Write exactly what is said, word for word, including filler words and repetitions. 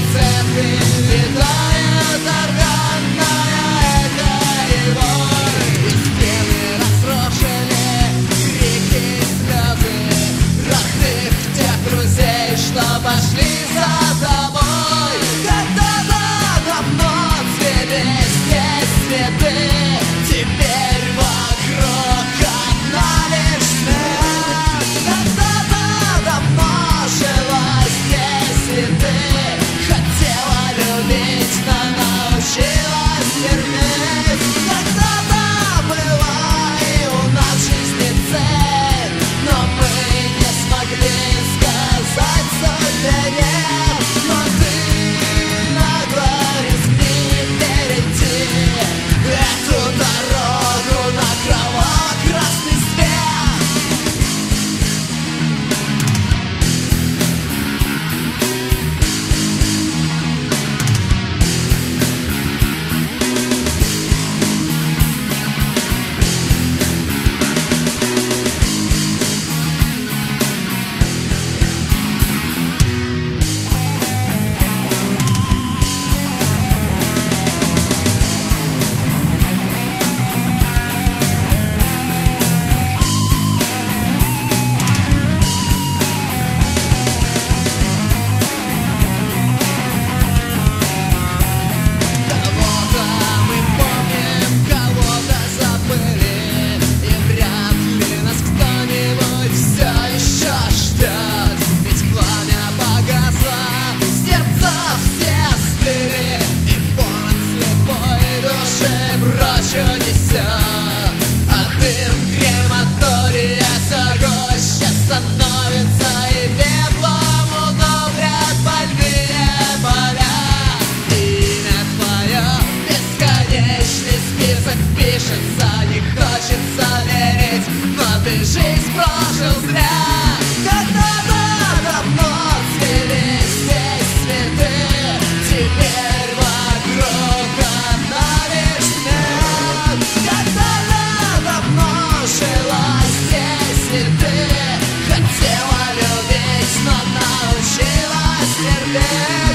цепи летает органная эхо его. И стены разрушили крики и слезы родных тех друзей, что пошли за тобой. Когда-то давно цвели здесь цветы, теперь вокруг одна лишь смерть. Когда-то давно жила здесь и ты хотела любить, но научилась терпеть. Когда-то была и у нас в жизни цель, но мы не смогли сказать судьбе нет. Но ты нагло рискни перейти эту дорогу на кроваво-красный свет. Кого-то мы помним, кого-то забыли, и вряд ли нас кто-нибудь все еще ждет. Ведь пламя погасло, сердца все стыли, и полон слепой души прочь унесет. А дым крематория все гуще становится, и пеплом удобрят больные поля. Имя твое бесконечный список пишется, не хочется верить, но ты жизнь прожил зря. Когда-то давно цвели здесь цветы, теперь вокруг одна лишь смерть. Когда-то давно жила здесь и ты хотела любить, но научилась терпеть.